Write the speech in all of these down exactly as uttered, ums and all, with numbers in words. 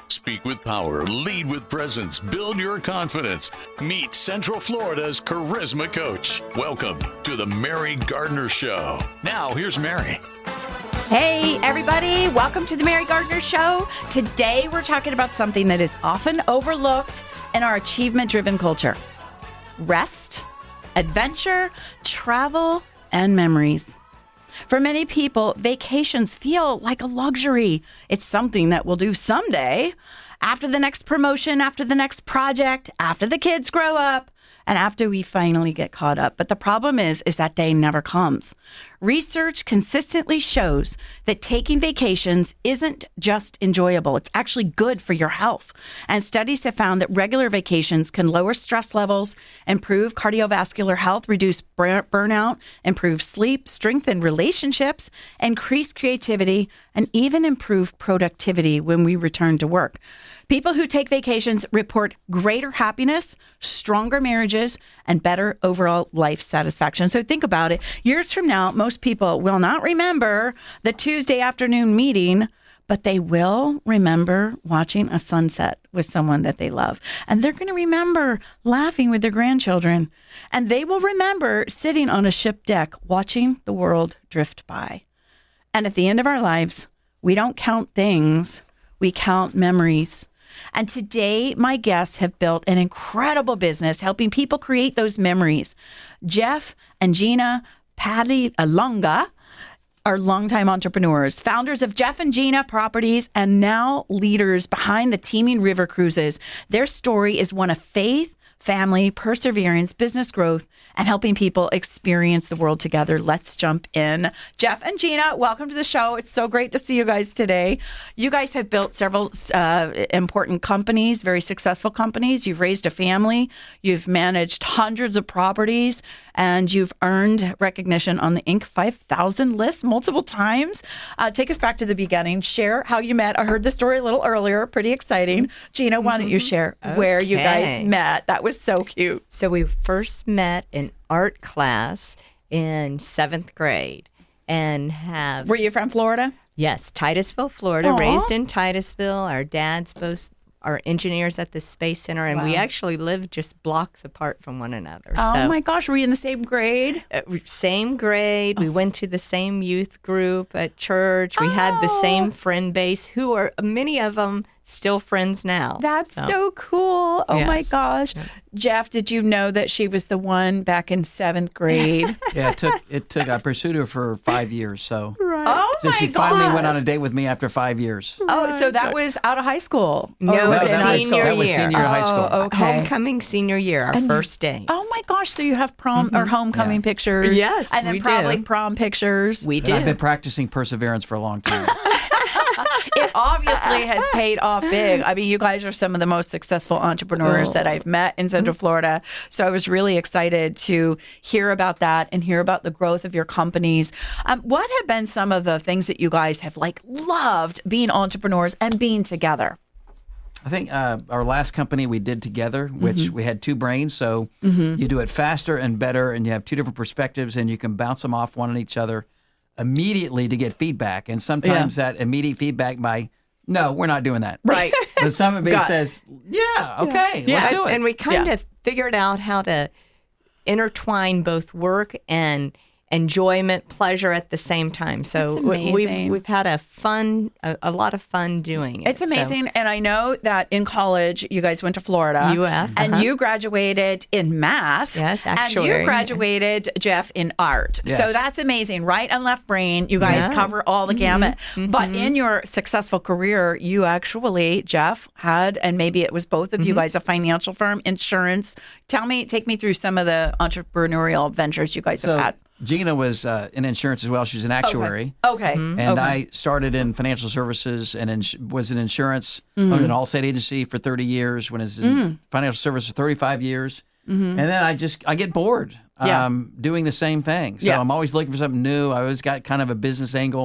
Speak with power, lead with presence, build your confidence. Meet Central Florida's charisma coach. Welcome to the Mary Gardner Show. Now, here's Mary. Hey, everybody. Welcome to the Mary Gardner Show. Today, we're talking about something that is often overlooked in our achievement-driven culture. Rest, adventure, travel, and memories. For many people, vacations feel like a luxury. It's something that we'll do someday, after the next promotion, after the next project, after the kids grow up, and after we finally get caught up. But the problem is, is that day never comes. Research consistently shows that taking vacations isn't just enjoyable. It's actually good for your health. And studies have found that regular vacations can lower stress levels, improve cardiovascular health, reduce burnout, improve sleep, strengthen relationships, increase creativity, and even improve productivity when we return to work. People who take vacations report greater happiness, stronger marriages, and better overall life satisfaction. So think about it. Years from now, most people will not remember the Tuesday afternoon meeting, but they will remember watching a sunset with someone that they love. And they're going to remember laughing with their grandchildren. And they will remember sitting on a ship deck watching the world drift by. And at the end of our lives, we don't count things, we count memories. And today, my guests have built an incredible business helping people create those memories. Jeff and Gina Padalonga are longtime entrepreneurs, founders of Jeff and Gina Properties, and now leaders behind the teeming river cruises. Their story is one of faith, family, perseverance, business growth, and helping people experience the world together. Let's jump in. Jeff and Gina, welcome to the show. It's so great to see you guys today. You guys have built several uh, important companies, very successful companies. You've raised a family. You've managed hundreds of properties, and you've earned recognition on the Inc five thousand list multiple times. Uh, take us back to the beginning. Share how you met. I heard the story a little earlier. Pretty exciting. Gina, why don't you share okay. where you guys met? That was so cute. So we first met in art class in seventh grade and have... Were you from Florida? Yes, Titusville, Florida, Aww. Raised in Titusville. Our dads both are engineers at the Space Center, and Wow. we actually lived just blocks apart from one another. Oh, so, my gosh. Were you in the same grade? uh, same grade. Oh. We went to the same youth group at church. We oh. had the same friend base, who are, many of them, still friends now. That's so, so cool. Oh, yes. My gosh. Yeah. Jeff, did you know that she was the one back in seventh grade? Yeah, it took, it took, I pursued her for five years, so. Right. Oh, so my she gosh. finally went on a date with me after five years. Oh, so that was out of high school? No, it was was in senior high school. year. That was senior oh, high school. Okay. Homecoming senior year, our and, first day. Oh, my gosh. So you have prom mm-hmm. or homecoming yeah. pictures. Yes, And then we probably do. prom pictures. We And do. I've been practicing perseverance for a long time. It obviously has paid off big. I mean, you guys are some of the most successful entrepreneurs oh. that I've met in Central Florida. So I was really excited to hear about that and hear about the growth of your companies. Um, what have been some of the things that you guys have like loved being entrepreneurs and being together? I think uh, our last company we did together, which Mm-hmm. we had two brains, so mm-hmm. you do it faster and better, and you have two different perspectives, and you can bounce them off one on each other immediately to get feedback. And sometimes yeah. that immediate feedback by, no, we're not doing that. Right. But somebody Got says, yeah, okay, Yeah, let's do it. And we kind Yeah. of figured out how to intertwine both work and enjoyment, pleasure at the same time. So That's we- amazing. we've we've had a fun, a, a lot of fun doing it. It's amazing. So. And I know that in college, you guys went to Florida. U F. And uh-huh. you graduated in math. Yes, actually. And you graduated, Jeff, in art. Yes. So that's amazing. Right and left brain, you guys Yeah. cover all the Mm-hmm. gamut. Mm-hmm. But in your successful career, you actually, Jeff, had, and maybe it was both of mm-hmm. you guys, a financial firm, insurance. Tell me, take me through some of the entrepreneurial ventures you guys so, have had. Gina was uh, in insurance as well. She's an actuary. Okay. okay. And okay. I started in financial services and ins- was in insurance, Mm-hmm. owned an Allstate agency for thirty years, when I was in Mm. financial services for thirty-five years. Mm-hmm. And then I just, I get bored Yeah. um, doing the same thing. So Yeah. I'm always looking for something new. I always got kind of a business angle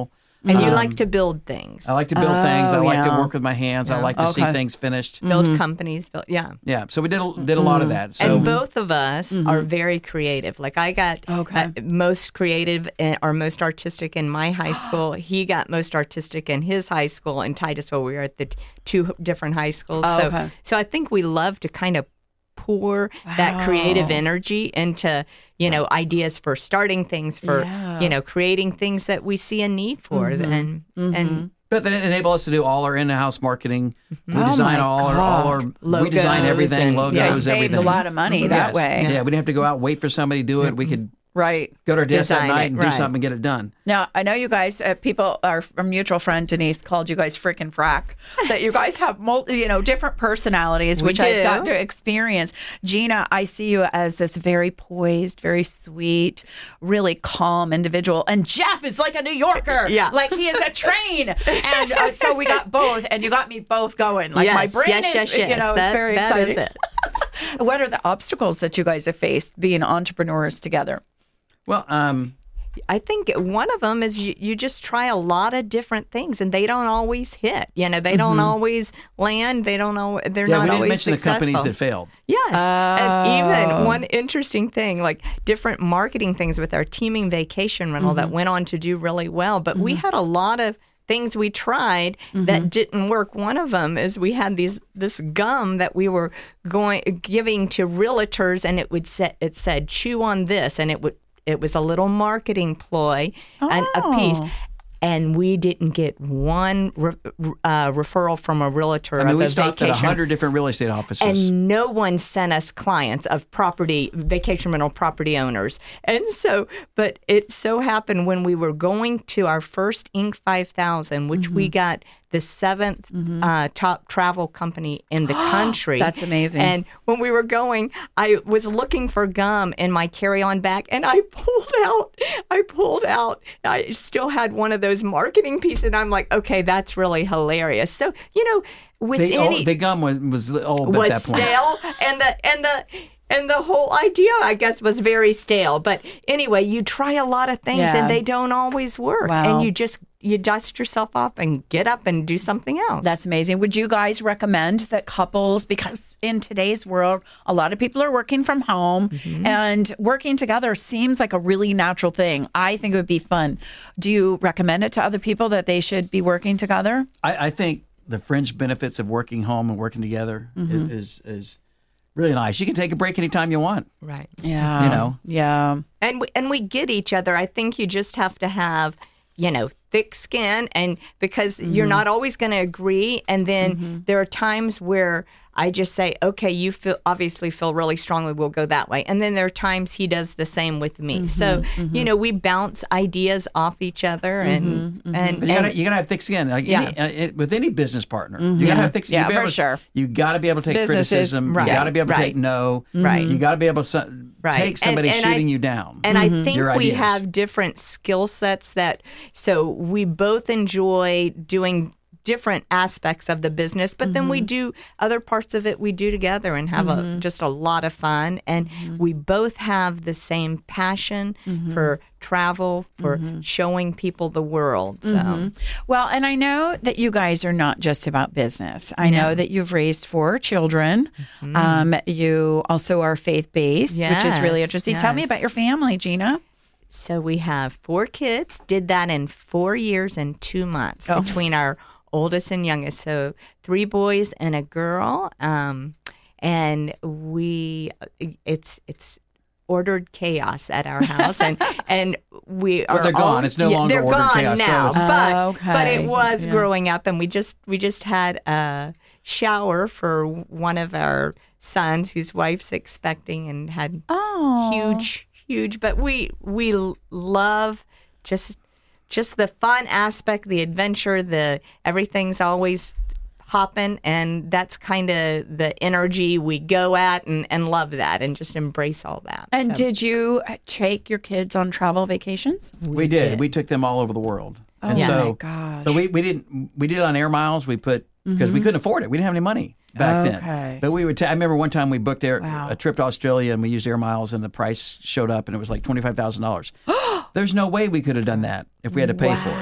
And you Um, like to build things, I like to build things. I Oh, like to yeah. work with my hands. I Yeah. like to see Okay. things finished. build companies, build, yeah. Yeah, so we did a, did a lot of that. So And both of us are very creative. Like I got Okay. uh, most creative in, or most artistic in my high school. He got most artistic in his high school in Titusville. We were at the t- two different high schools. Oh, so, okay. so I think we love to kind of pour that creative Wow. energy into, you know, ideas for starting things, for, Yeah. you know, creating things that we see a need for. And, and But then it enabled us to do all our in-house marketing. We Oh, design my all our, all our we design Logos everything, and- logos, You guys saved everything. a lot of money that Yes. way. Yeah, we didn't have to go out and wait for somebody to do it. We could Right. go to our desk Design that night it, and right. do something and get it done. Now, I know you guys, uh, people, our, our mutual friend Denise called you guys frickin' frack, that you guys have, multi, you know, different personalities, We which I've do. got to experience. Gina, I see you as this very poised, very sweet, really calm individual. And Jeff is like a New Yorker. Yeah. Like he is a train. And uh, so we got both, and you got me both going. Like my Yes, brain yes, is, yes, you yes. know, That- it's very that is exciting. it. What are the obstacles that you guys have faced being entrepreneurs together? Well, um, I think one of them is you, you just try a lot of different things and they don't always hit. You know, they don't always land. They don't know. They're yeah, not we didn't always mention successful. the companies that failed. Yes. And Oh. even one interesting thing, like different marketing things with our teaming vacation rental that went on to do really well. But we had a lot of things we tried that didn't work. One of them is we had these this gum that we were going giving to realtors, and it would set it said chew on this, and it would it was a little marketing ploy and a piece. Oh. And we didn't get one re- uh, referral from a realtor I mean, of we a stopped at vacation. one hundred different real estate offices. And no one sent us clients of property, vacation rental property owners. And so, but it so happened when we were going to our first Inc five thousand, which we got the seventh uh, top travel company in the country. That's amazing. And when we were going, I was looking for gum in my carry-on bag, and I pulled out, I pulled out, I still had one of those marketing pieces, and I'm like, okay, that's really hilarious. So, you know, with the, any... oh, the gum was, was old was at that point. stale, and the and the and the whole idea, I guess, was very stale. But anyway, you try a lot of things, Yeah. and they don't always work. Wow. And you just you dust yourself off and get up and do something else. That's amazing. Would you guys recommend that couples, because in today's world, a lot of people are working from home and working together seems like a really natural thing. I think it would be fun. Do you recommend it to other people that they should be working together? I, I think the fringe benefits of working home and working together is, is is really nice. You can take a break anytime you want. right. Yeah. You know. Yeah. And we, and we get each other. I think you just have to have, you know, thick skin, and because you're not always going to agree. And then there are times where I just say, okay, you feel obviously feel really strongly, we'll go that way. And then there are times he does the same with me. So, you know, we bounce ideas off each other, and and, But you gotta, and you gotta have thick skin. Like Yeah. any, uh, it, with any business partner, you gotta have thick skin. Yeah, you gotta for be able to- sure. You gotta be able to take Businesses, criticism. right, You gotta be able to right. take no. Right. You gotta be able to so- Right. take somebody And- and I- shooting you down. And I think Your we ideas. have different skill sets that, so we both enjoy doing different aspects of the business, but then we do other parts of it we do together and have a, just a lot of fun. And we both have the same passion for travel, for showing people the world. So Well, and I know that you guys are not just about business. I know that you've raised four children. Um, you also are faith based, which is really Yes, interesting. Tell me yes. about your family, Gina. So we have four kids, did that in four years and two months Oh. between our oldest and youngest. So three boys and a girl. Um, and we, it's, it's, ordered chaos at our house, and and we are they're gone. all- It's no yeah, longer they're ordered gone chaos, so now, it's- but Oh, but okay. it was Yeah. growing up, and we just we just had a shower for one of our sons whose wife's expecting, and had Oh. huge huge. But we we l- love just just the fun aspect, the adventure, the everything's always hopping, and that's kind of the energy we go at, and, and love that, and just embrace all that. And So- did you take your kids on travel vacations? we did. We took them all over the world. Oh and my so, gosh. But we, we didn't we did it on air miles. We put because we couldn't afford it. We didn't have any money back Okay. then. But we would. Ta- I remember one time we booked air, Wow. a trip to Australia, and we used air miles, and the price showed up, and it was like twenty five thousand dollars. There's no way we could have done that if we had to pay for it. Wow.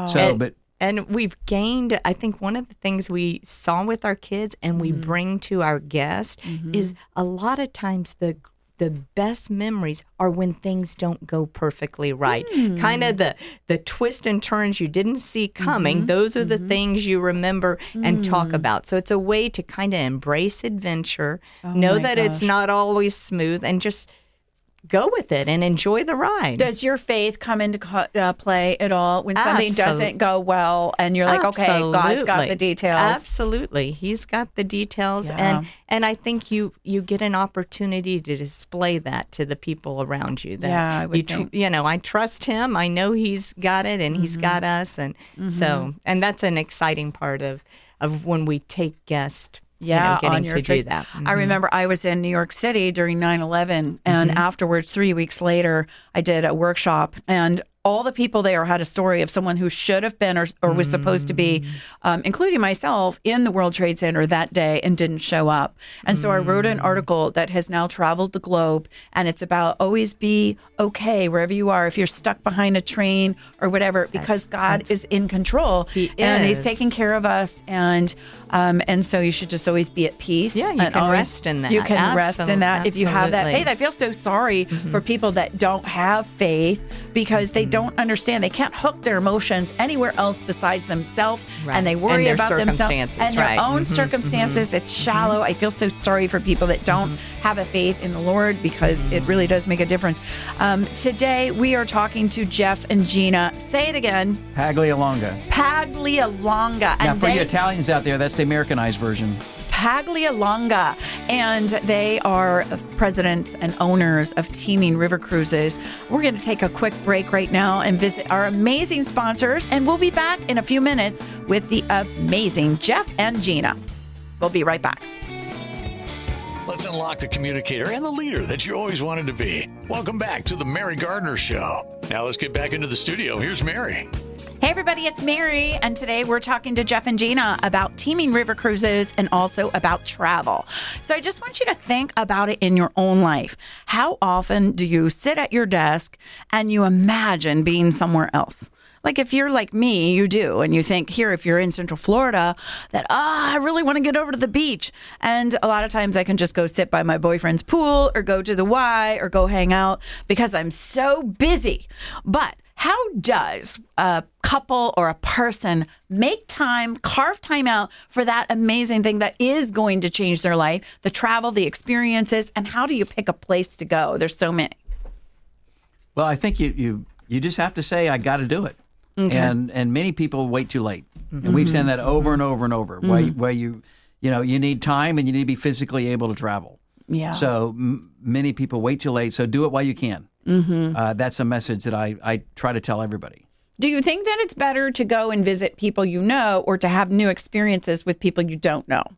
So, and, but and we've gained, I think one of the things we saw with our kids and we mm-hmm. bring to our guests mm-hmm. is a lot of times the the best memories are when things don't go perfectly right. Mm. Kind of the the twists and turns you didn't see coming. Mm-hmm. Those are the mm-hmm. things you remember and mm. talk about. So it's a way to kind of embrace adventure, oh know that gosh. It's not always smooth, and just go with it and enjoy the ride. Does your faith come into uh, play at all when something Absolutely. Doesn't go well and you're like, Absolutely. Okay, God's got the details? Absolutely. He's got the details. Yeah. And and I think you you get an opportunity to display that to the people around you. That yeah, I would you, think. You know, I trust him. I know he's got it and mm-hmm. he's got us. And mm-hmm. so, and that's an exciting part of, of when we take guests. Yeah, you know, getting on your to trip. do that. Mm-hmm. I remember I was in New York City during nine eleven, and mm-hmm. afterwards, three weeks later, I did a workshop, and all the people there had a story of someone who should have been or, or was supposed to be, um, including myself, in the World Trade Center that day and didn't show up. And so I wrote an article that has now traveled the globe, and it's about always be okay wherever you are, if you're stuck behind a train or whatever, because that's, God that's, is in control. He and is. He's taking care of us. And um, and so you should just always be at peace. Yeah, you and can always, rest in that. You can Absolutely. rest in that if you have that Absolutely. faith. I feel so sorry mm-hmm. for people that don't have faith because they don't don't understand. They can't hook their emotions anywhere else besides themselves, right. and they worry and about themselves and right. their own mm-hmm. circumstances. Mm-hmm. It's shallow. I feel so sorry for people that don't mm-hmm. have a faith in the Lord because it really does make a difference. Um, today, we are talking to Jeff and Gina. Say it again. Paglialonga. Paglialonga. Now, and for they, you Italians out there, that's the Americanized version. Paglialonga, and they are presidents and owners of Teaming River Cruises. We're going to take a quick break right now and visit our amazing sponsors, and we'll be back in a few minutes with the amazing Jeff and Gina. We'll be right back. Let's unlock the communicator and the leader that you always wanted to be. Welcome back to the Mary Gardner Show. Now let's get back into the studio. Here's Mary. Hey everybody, it's Mary, and today we're talking to Jeff and Gina about Teaming River Cruises and also about travel. So I just want you to think about it in your own life. How often do you sit at your desk and you imagine being somewhere else? Like if you're like me, you do, and you think here, if you're in Central Florida, that, ah, oh, I really want to get over to the beach. And a lot of times I can just go sit by my boyfriend's pool or go to the Y or go hang out because I'm so busy. But how does a couple or a person make time, carve time out for that amazing thing that is going to change their life, the travel, the experiences, and how do you pick a place to go? There's so many. Well, I think you you, you just have to say, I got to do it. Okay. And and many people wait too late. Mm-hmm. And we've said that over and over and over, mm-hmm. where, where you, you know, you need time and you need to be physically able to travel. Yeah. So m- many people wait too late. So do it while you can. Mm-hmm. Uh, that's a message that I, I try to tell everybody. Do you think that it's better to go and visit people you know or to have new experiences with people you don't know?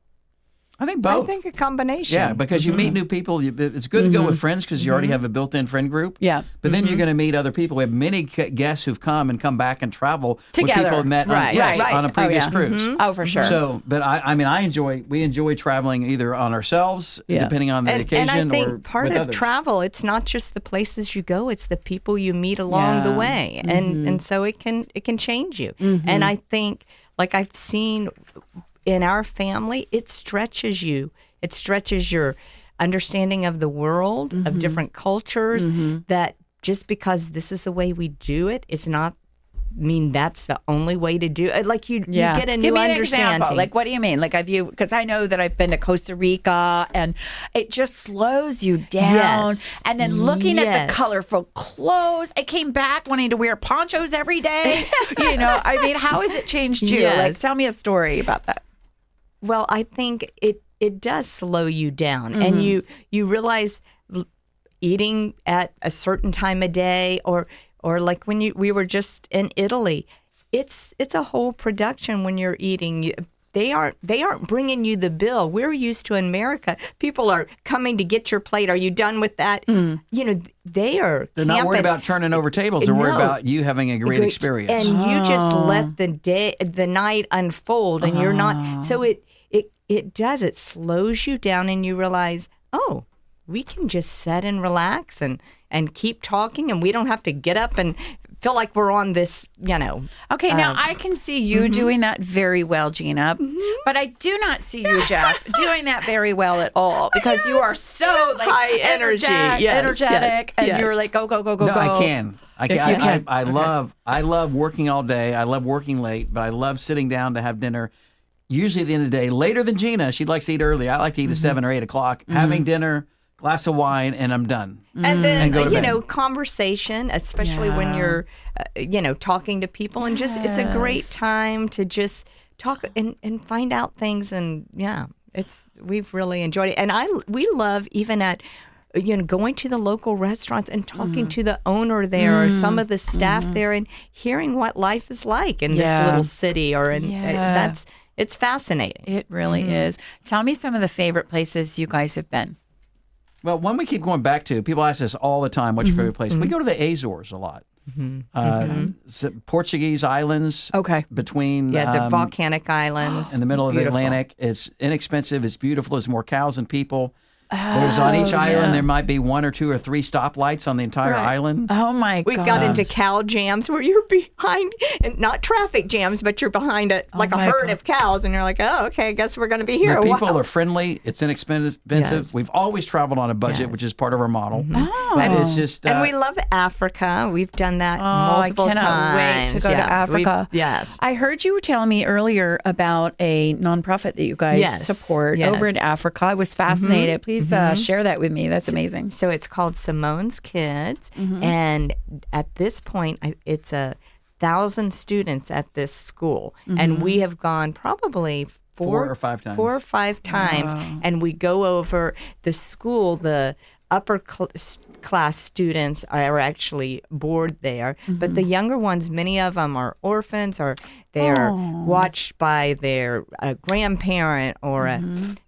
I think both. I think a combination. Yeah, because you mm-hmm. meet new people. You, it's good mm-hmm. to go with friends because you mm-hmm. already have a built-in friend group. Yeah. But then mm-hmm. you're going to meet other people. We have many guests who've come and come back and travel together. With people met right. on, yes, right. on a previous oh, yeah. cruise. Mm-hmm. Oh, for sure. So, but I, I mean, I enjoy. We enjoy traveling either on ourselves, yeah. depending on the and, occasion, and I think or part with of others. travel, it's not just the places you go; it's the people you meet along yeah. the way, mm-hmm. and and so it can it can change you. Mm-hmm. And I think, like I've seen in our family, it stretches you. It stretches your understanding of the world, mm-hmm. of different cultures, mm-hmm. that just because this is the way we do it, it's not mean that's the only way to do it. Like you, yeah. you get a Give new me an understanding. Example. Like, what do you mean? Like, have you, because I know that I've been to Costa Rica and it just slows you down. Yes. And then looking yes. at the colorful clothes, I came back wanting to wear ponchos every day. You know, I mean, how has it changed you? Yes. Like, tell me a story about that. Well, I think it, it does slow you down, mm-hmm. and you you realize eating at a certain time of day, or or like when you we were just in Italy, it's it's a whole production when you're eating. They aren't they aren't bringing you the bill. We're used to in America, people are coming to get your plate. Are you done with that? Mm. You know, they are. They're not worried about turning over tables. They're no. worried about you having a great, great experience. And oh. you just let the day the night unfold, and oh. you're not. So it. It does. It slows you down and you realize, oh, we can just sit and relax and, and keep talking, and we don't have to get up and feel like we're on this, you know. Okay, now um, I can see you mm-hmm. doing that very well, Gina, mm-hmm. but I do not see you, Jeff, doing that very well at all because yes. you are so like high energy, energetic, yes, energetic yes, and yes. you're like go go go go no, go. I can. I can. You I, can. I, I Okay. love. I love working all day. I love working late, but I love sitting down to have dinner. Usually, at the end of the day, later than Gina. She likes to eat early. I like to eat mm-hmm. at seven or eight o'clock. Mm-hmm. Having dinner, glass of wine, and I'm done. And then, and go to you bed. know, conversation, especially Yeah. when you're, uh, you know, talking to people. And just, it's a great Yes. time to just talk and, and find out things. And yeah, it's, we've really enjoyed it. And I, we love even at, you know, going to the local restaurants and talking Mm. to the owner there or some of the staff Mm-hmm. there and hearing what life is like in Yeah. this little city or in, Yeah. uh, that's, it's fascinating. It really Mm-hmm. is. Tell me some of the favorite places you guys have been. Well, one we keep going back to, people ask us all the time, what's your favorite place? We go to the Azores a lot. Uh, so Portuguese islands. Okay. Between Yeah, the um, volcanic islands. in the middle of Beautiful. the Atlantic. It's inexpensive. It's beautiful. There's more cows than people. There's on each island, there might be one or two or three stoplights on the entire Right. island. Oh my We've god. got into cow jams where you're behind, and not traffic jams, but you're behind a like a my herd God. of cows, and you're like, oh, okay, I guess we're going to be here The a people while. are friendly. It's inexpensive. Yes. We've always traveled on a budget, Yes. which is part of our model. Oh. And it's just. Uh, and we love Africa. We've done that Oh, I multiple cannot times. wait to go to Yeah, we've- Africa. Yes. I heard you were telling me earlier about a nonprofit that you guys Yes, support yes. over in Africa. I was fascinated. Please uh, share that with me. That's amazing. So it's called Simone's Kids, Mm-hmm. and at this point, I- it's a thousand students at this school, and we have gone probably four, Four or five times. four or five times, and we go over the school. The upper cl- s- class students are actually board there, but the younger ones, many of them are orphans or they're watched by their uh, grandparent or a,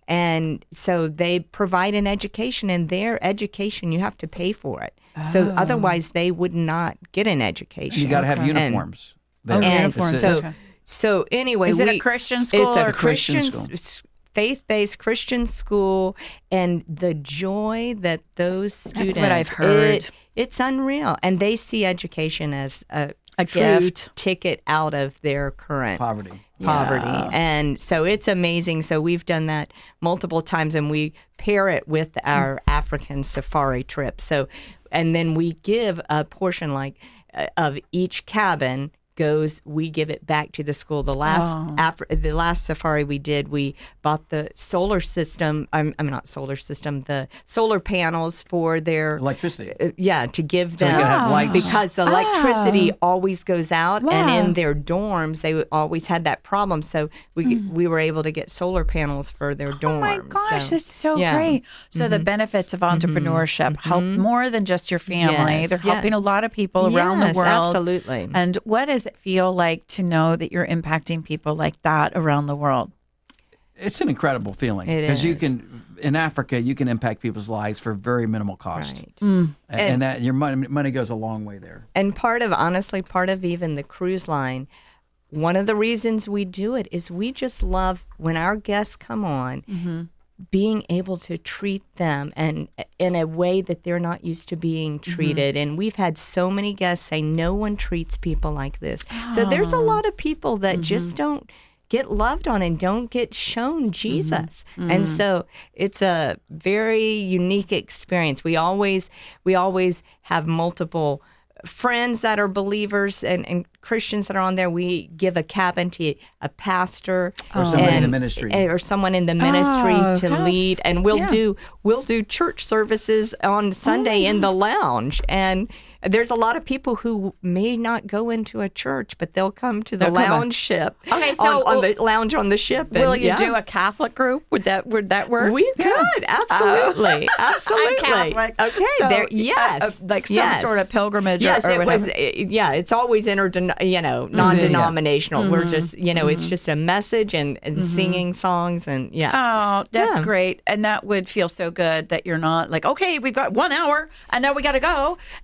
and so they provide an education, and their education you have to pay for it. So otherwise they would not get an education. You got to have And- uniforms. Oh, there. uniforms. It's- So, so anyway, Is it a we- Christian school It's a or- Christian Christian, school. s- faith-based Christian school, and the joy that those students. what I've heard. it- it's unreal, and they see education as a, A true gift. ticket out of their current Poverty. poverty. Yeah. And so it's amazing. So we've done that multiple times, and we pair it with our African safari trip. So, and then we give a portion like uh, of each cabin goes, we give it back to the school. The last Oh. Af- the last safari we did, we bought the solar system. I'm, I'm not solar system. The solar panels for their Electricity. uh, yeah, to give So you them can have lights. because the electricity Oh. always goes out, Wow. and in their dorms they always had that problem. So we we were able to get solar panels for their dorms. Oh my gosh, So, this is so yeah. great. So the benefits of entrepreneurship help more than just your family. Yes, They're yes. helping a lot of people around the Yes, world. absolutely. And what does it feel like to know that you're impacting people like that around the world? It's an incredible feeling It because you is. can in Africa you can impact people's lives for very minimal cost, Right. and, and that your money money goes a long way there. And part of, honestly, part of even the cruise line, one of the reasons we do it is we just love when our guests come on, being able to treat them and in a way that they're not used to being treated. And we've had so many guests say, no one treats people like this. So there's a lot of people that just don't get loved on and don't get shown Jesus. And so it's a very unique experience. We always we always have multiple friends that are believers and, and Christians that are on there. We give a cabin to a pastor Or somebody in and- the ministry. or someone in the ministry Oh, to that's- lead, and we'll yeah. do we'll do church services on Sunday in the lounge. And there's a lot of people who may not go into a church, but they'll come to the They'll come in. lounge ship. Okay, so- on, on the lounge on the ship. Will and, you yeah. do a Catholic group? Would that would that work? We could absolutely, absolutely. I'm Catholic. Okay, So, there. uh, Yes, uh, like some yes. sort of pilgrimage or- Yes, or it was. whatever. uh, Yeah, it's always inter, you know, non-denominational. We're just, you know, it's just a message and, and singing songs and yeah. Oh, that's Yeah. great. And that would feel so good that you're not like, okay, we've got one hour and now we got to go. And you're Right.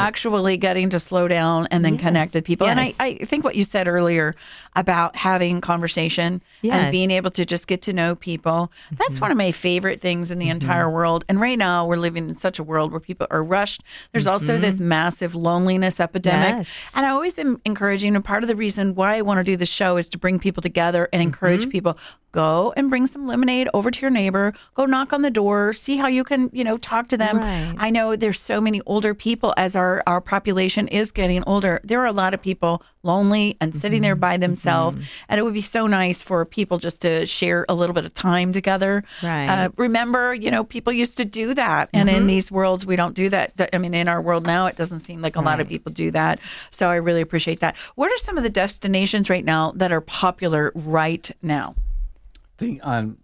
actually getting to slow down and then Yes. connect with people. And I, Yes. I think what you said earlier about having conversation Yes. and being able to just get to know people, that's one of my favorite things in the entire world. And right now we're living in such a world where people are rushed. There's also this massive loneliness epidemic. Yes. And I always am encouraging, and part of the reason why I want to do the show is to bring people together and encourage people. Go and bring some lemonade over to your neighbor. Go knock on the door. See how you can, you know, talk to them. Right. I know there's so many older people as our, our population is getting older. There are a lot of people lonely and sitting there by themselves. And it would be so nice for people just to share a little bit of time together. Right. Uh, remember, you know, people used to do that. And in these worlds, we don't do that. Th- I mean, in our world now, it doesn't seem like a lot of people do that. So I really appreciate that. What are some of the destinations right now that are popular right now? Thing on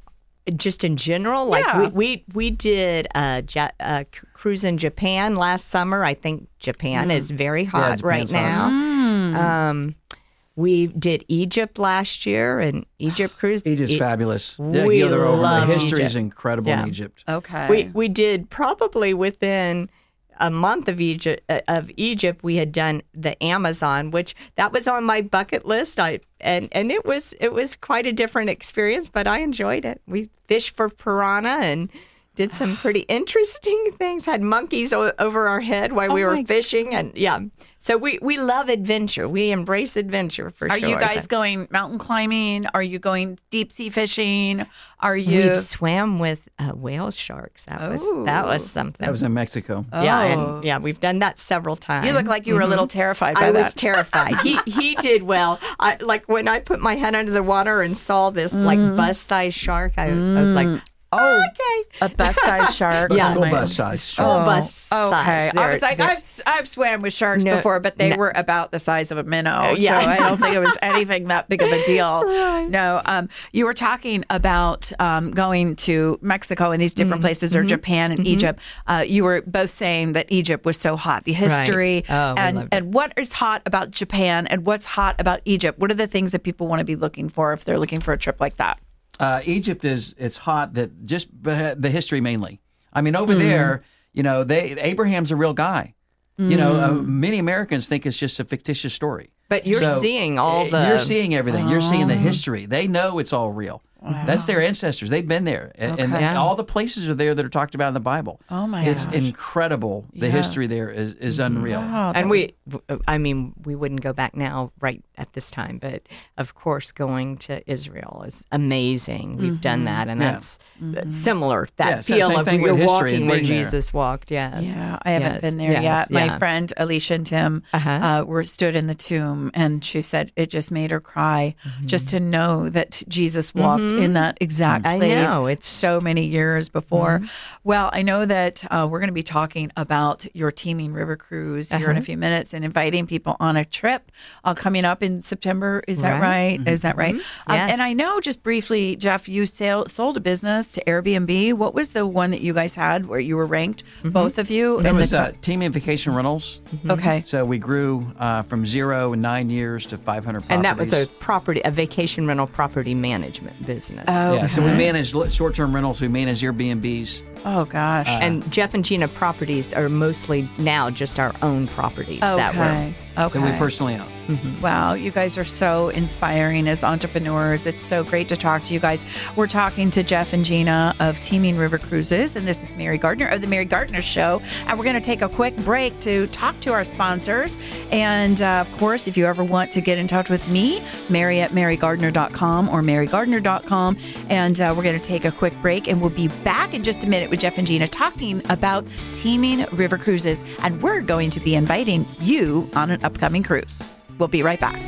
Just in general, like Yeah. we, we we did a, ja- a c- cruise in Japan last summer. I think Japan is very hot right Japan's hot. now. Um, we did Egypt last year, and Egypt cruise. Egypt's E- fabulous. Yeah, we go there over. The love history is Egypt. incredible Yeah. in Egypt. Okay. We we did probably within a month of Egypt. Uh, of Egypt, we had done the Amazon, which that was on my bucket list. I and and it was it was quite a different experience, but I enjoyed it. We fished for piranha and did some pretty interesting things. Had monkeys o- over our head while we Oh were my- fishing, and yeah. So we we love adventure. We embrace adventure for Are sure. you guys So- going mountain climbing? Are you going deep sea fishing? Are you? We've swam with uh, whale sharks. That was that was Oh. something. That was in Mexico. Yeah, Oh. and yeah, we've done that several times. You look like you were a little terrified by I that. was terrified. He he did well. I like when I put my head under the water and saw this like bus-sized shark. I, I was like, oh, okay, a bus-sized shark. A Yeah. school my- bus size. school Oh, bus. Okay, size. I They're- was like, they're- I've I've swam with sharks No, before, but they no. were about the size of a minnow, yeah. so I don't think it was anything that big of a deal. No, um, you were talking about um, going to Mexico and these different places, or Japan and Egypt. Uh, you were both saying that Egypt was so hot, the history, Oh, we and loved it. and what is hot about Japan, and what's hot about Egypt. What are the things that people want to be looking for if they're looking for a trip like that? Uh, Egypt is it's hot that just beh- the history mainly. I mean, over Mm. there, you know, they Abraham's a real guy. You know, uh, many Americans think it's just a fictitious story. But you're So, seeing all eh, the- You're seeing everything. You're seeing Oh. the history. They know it's all real. That's their ancestors. They've been there, and, and Okay. Yeah. all the places are there that are talked about in the Bible. Oh, my It's gosh. incredible. The Yeah. history there is is unreal. Wow, and we, I mean, we wouldn't go back now right at this time, but of course, going to Israel is amazing. We've done that, and Yeah. that's that's similar. That Yeah, it's that feel same of thing you're with history walking and where being there. Jesus walked. Yes. Yeah, I haven't Yes, been there yes, yet. My yeah. friend Alicia and Tim Uh-huh. uh, were stood in the tomb, and she said it just made her cry just to know that Jesus walked in that exact I place. know, it's- so many years before. Well, I know that uh, we're going to be talking about your Teaming River Cruise here in a few minutes and inviting people on a trip uh, coming up in September. Is that right? Right. Is that right? Um, Yes. and I know just briefly, Jeff, you sail, sold a business to Airbnb. What was the one that you guys had where you were ranked, both of you? It in was the uh, Team in Vacation Rentals. Okay. So we grew uh, from zero in nine years to five hundred properties. And that was a property, a vacation rental property management business. Oh, Yeah, so we okay. manage li- short-term rentals. We manage Airbnbs. Oh, gosh. and Jeff and Gina properties are mostly now just our own properties that we're okay. Okay. that we personally own. Wow, you guys are so inspiring as entrepreneurs. It's so great to talk to you guys. We're talking to Jeff and Gina of Teaming River Cruises, and this is Mary Gardner of The Mary Gardner Show. And we're going to take a quick break to talk to our sponsors. And uh, of course, if you ever want to get in touch with me, Mary at mary gardner dot com or mary gardner dot com. And uh, we're going to take a quick break, and we'll be back in just a minute with Jeff and Gina talking about Teaming River Cruises. And we're going to be inviting you on an upcoming cruise. We'll be right back.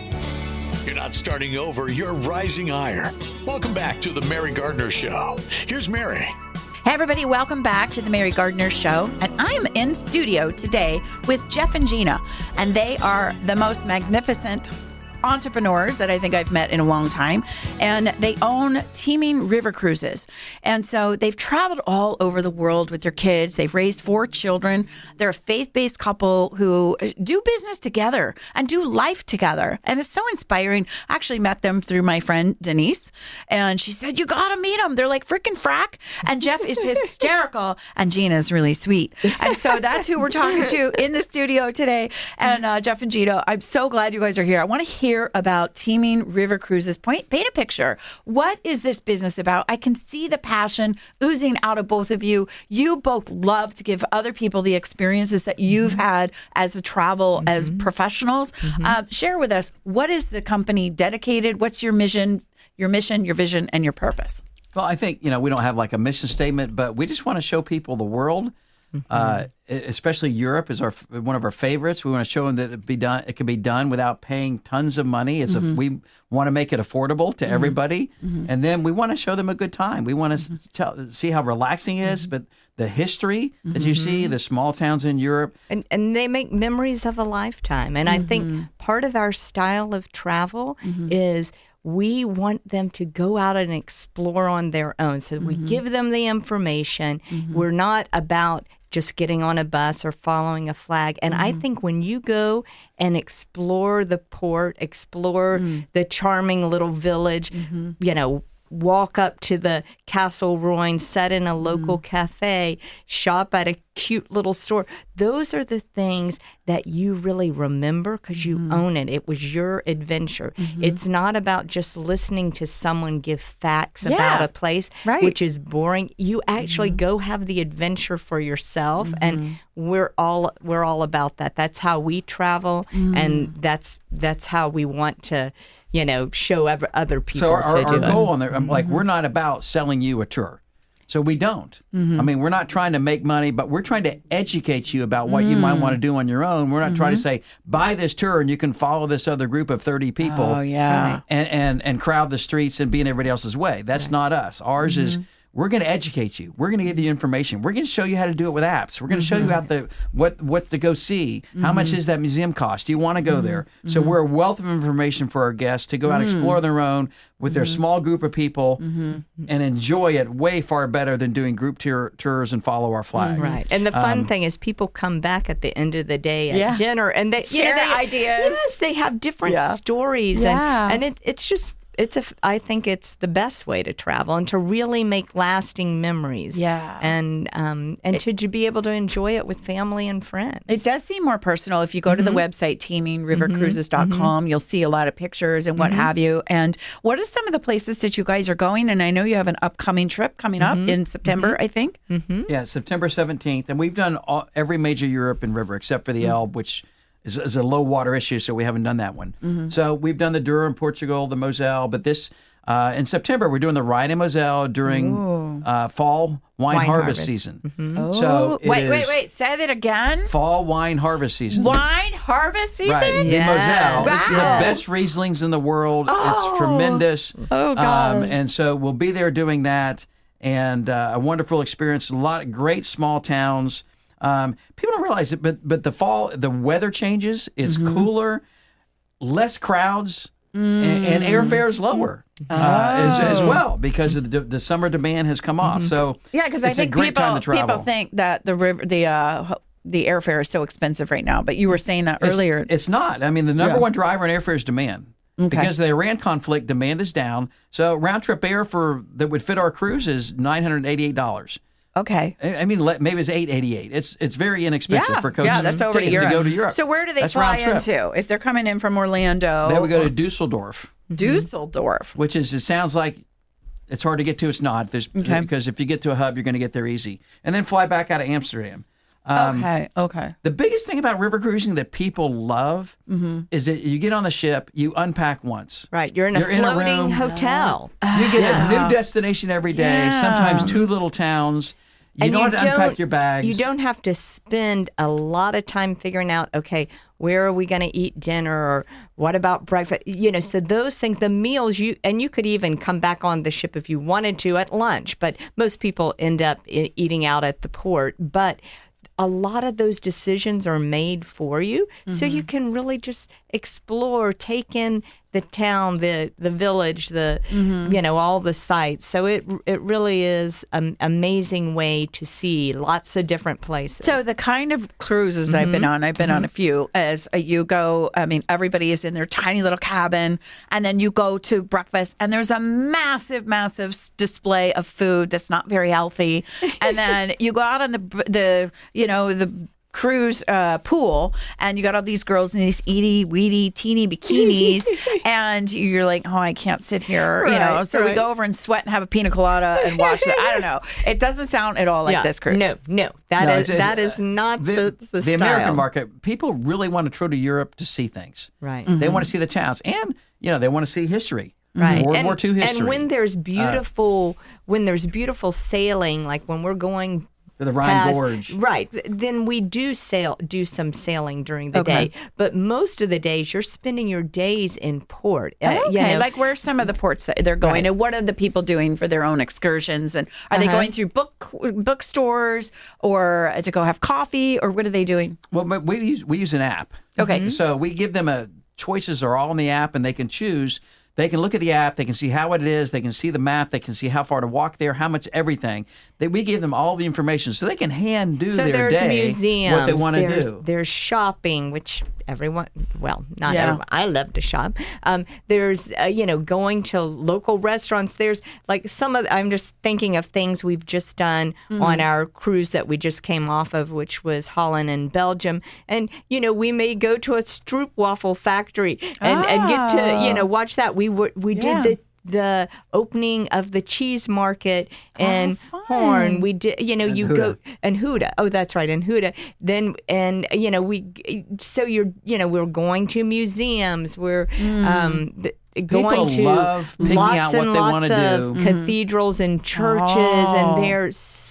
You're not starting over, you're rising higher. Welcome back to the Mary Gardner Show. Here's Mary. Hey, everybody, welcome back to the Mary Gardner Show. And I'm in studio today with Jeff and Gina, and they are the most magnificent entrepreneurs that I think I've met in a long time, and they own Teaming River Cruises. And so they've traveled all over the world with their kids. They've raised four children. They're a faith-based couple who do business together and do life together. And it's so inspiring. I actually met them through my friend Denise, and she said, you got to meet them. They're like freaking frack. And Jeff is hysterical, and Gina's really sweet. And so that's who we're talking to in the studio today. And uh, Jeff and Gina, I'm so glad you guys are here. I want to hear about Teaming River Cruises. Point, paint a picture. What is this business about? I can see the passion oozing out of both of you. You both love to give other people the experiences that you've mm-hmm. had as a travel, mm-hmm. as professionals. Mm-hmm. Uh, share with us, what is the company dedicated? What's your mission, your mission, your vision, and your purpose? Well, I think, you know, we don't have like a mission statement, but we just want to show people the world. Mm-hmm. Uh, especially Europe is our one of our favorites. We want to show them that it be done. It can be done without paying tons of money. It's mm-hmm. a, we want to make it affordable to mm-hmm. everybody, mm-hmm. and then we want to show them a good time. We want to mm-hmm. tell, see how relaxing it is, mm-hmm. but the history mm-hmm. that you see, the small towns in Europe, and and they make memories of a lifetime. And mm-hmm. I think part of our style of travel mm-hmm. is we want them to go out and explore on their own. So mm-hmm. we give them the information. Mm-hmm. We're not about just getting on a bus or following a flag. And mm-hmm. I think when you go and explore the port, explore mm-hmm. the charming little village, mm-hmm. you know, walk up to the Castle Royne, sit in a local mm. cafe, shop at a cute little store. Those are the things that you really remember because you mm. own it. It was your adventure. Mm-hmm. It's not about just listening to someone give facts yeah. about a place, right. which is boring. You actually mm-hmm. go have the adventure for yourself, mm-hmm. and we're all we're all about that. That's how we travel, mm. and that's that's how we want to, you know, show ever, other people. So our, our, our do goal it. on there, mm-hmm. like, we're not about selling you a tour. So we don't. Mm-hmm. I mean, we're not trying to make money, but we're trying to educate you about what mm. you might want to do on your own. We're not mm-hmm. trying to say, buy this tour and you can follow this other group of thirty people oh, yeah. and, and, and crowd the streets and be in everybody else's way. That's right. not us. Ours mm-hmm. is, we're going to educate you. We're going to give you information. We're going to show you how to do it with apps. We're going to mm-hmm. show you how the what what to go see. Mm-hmm. How much is that museum cost? Do you want to go mm-hmm. there? So mm-hmm. we're a wealth of information for our guests to go out and mm-hmm. explore their own with their mm-hmm. small group of people mm-hmm. and enjoy it way far better than doing group tour, tours and follow our flag. Right. And the fun um, thing is people come back at the end of the day at yeah. dinner and they share you know, they, ideas. Yes, they have different yeah. stories. Yeah. And, and it, it's just... It's a, I think it's the best way to travel and to really make lasting memories. Yeah. And um, and it, to be able to enjoy it with family and friends. It does seem more personal. If you go mm-hmm. to the website, teaming river cruises dot com, mm-hmm. you'll see a lot of pictures and what mm-hmm. have you. And what are some of the places that you guys are going? And I know you have an upcoming trip coming up mm-hmm. in September, mm-hmm. I think. Mm-hmm. Yeah, September seventeenth. And we've done all, every major European river except for the mm-hmm. Elbe, which is, is a low water issue, so we haven't done that one. Mm-hmm. So we've done the Douro in Portugal, the Moselle, but this uh, in September we're doing the Rhine and Moselle during uh, fall wine, wine harvest, harvest season. Mm-hmm. Oh, so wait, wait, wait! Say that again. Fall wine harvest season. Wine harvest season. Right, yeah. in Moselle. Wow. This is the best Rieslings in the world. Oh. It's tremendous. Oh God! Um, and so we'll be there doing that, and uh, a wonderful experience. A lot of great small towns. Um, people don't realize it, but but the fall, the weather changes. It's mm-hmm. cooler, less crowds, mm. and, and airfare is lower oh. uh, as, as well because of the, the summer demand has come off. Mm-hmm. So yeah, because I it's think a great people time to travel. people think that the river the uh, the airfare is so expensive right now. But you were saying that it's, earlier. It's not. I mean, the number yeah. one driver in airfare is demand. Okay. Because of the Iran conflict, demand is down. So round trip air for that would fit our cruise is nine hundred eighty-eight dollars. Okay. I mean, maybe it's eight eighty-eight. It's it's very inexpensive yeah. for coaches yeah, that's over to, to go to Europe. So where do they that's fly into? If they're coming in from Orlando. Then we go to Dusseldorf. Dusseldorf. Which is, it sounds like it's hard to get to. It's not. There's, okay. Because if you get to a hub, you're going to get there easy. And then fly back out of Amsterdam. Um, okay, okay. The biggest thing about river cruising that people love mm-hmm. is that you get on the ship, you unpack once. Right, you're in you're a floating in a room, hotel. You get yeah. a new destination every day, yeah. sometimes two little towns. You and don't you have to don't, unpack your bags. You don't have to spend a lot of time figuring out, okay, where are we going to eat dinner or what about breakfast? You know, so those things, the meals, you and you could even come back on the ship if you wanted to at lunch, but most people end up I- eating out at the port. But a lot of those decisions are made for you, mm-hmm. so you can really just explore, take in the town, the the village, the Mm-hmm. you know, all the sites. So it it really is an amazing way to see lots of different places. So the kind of cruises I've been on, I've been on a few, as uh, you go, I mean, everybody is in their tiny little cabin, and then you go to breakfast, and there's a massive, massive s- display of food that's not very healthy. And then you go out on the, the you know, the cruise uh, pool, and you got all these girls in these itty weedy teeny bikinis, and you're like, oh, I can't sit here, you know. Right, So we right. go over and sweat and have a pina colada and watch that. I don't know. It doesn't sound at all like Yeah. this cruise. No, no, that No, is it's- that it's, is not the, the the, the style. American market. People really want to go to Europe to see things. Right. They want to see the towns, and you know they want to see history. Right. World and, War Two history. And when there's beautiful, when there's beautiful sailing, like when we're going To the Rhine past- Gorge. right? Then we do sail, do some sailing during the Okay. day. But most of the days, you're spending your days in port. Uh, Okay, you know, like where's some of the ports that they're going, Right. and what are the people doing for their own excursions? And are they Uh-huh. going through book bookstores or to go have coffee, or what are they doing? Well, but we use we use an app. Okay. So we give them a choices are all in the app, and they can choose. They can look at the app. They can see how it is. They can see the map. They can see how far to walk there, how much everything. That we give them all the information, so they can hand do so their there's day museums. what they want to there's, do. There's shopping, which everyone, well, not Yeah. everyone. I love to shop. Um, there's, uh, you know, going to local restaurants. There's like some of, I'm just thinking of things we've just done Mm-hmm. on our cruise that we just came off of, which was Holland and Belgium. And, you know, we may go to a stroopwafel factory and, and get to, you know, watch that. We were, we Ah. Yeah. did the, the opening of the cheese market in fun. Horn. We did, you know, And you Huda. go and Huda. Oh, that's right, and Huda. Then and you know we, so you're you know we're going to museums. We're um th- going People to love picking lots out what and they lots wanna of do. cathedrals and churches, Oh. and they're